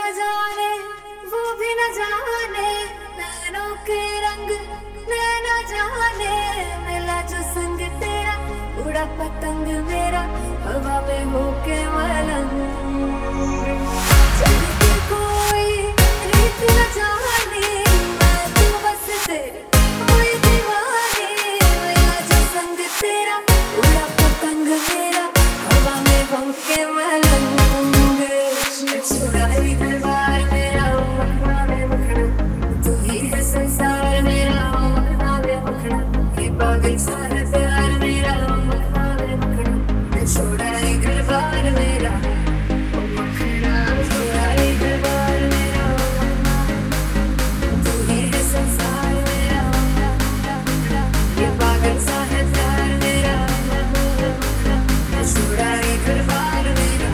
न जाने वो भी न जाने नैनों के रंग नैना जाने मिला जो संग तेरा उड़ा पतंग मेरा हवा में होके मलंग चलती कोई रीत न जाने मैं तो बस तेरे कोई दीवानी मिला जो संग तेरा उड़ा पतंग मेरा हवा में होके मलंग छुड़ाई दरबार मेरा मखना में मखना तू ही है संसार मेरा मखना में मखना ये पागल सा है प्यार मेरा मखना में मखना छुड़ाई दरबार मेरा मखना छुड़ाई दरबार मेरा तू ही है संसार मेरा ये पागल सा है प्यार मेरा छुड़ाई दरबार मेरा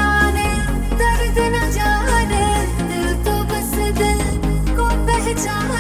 जाने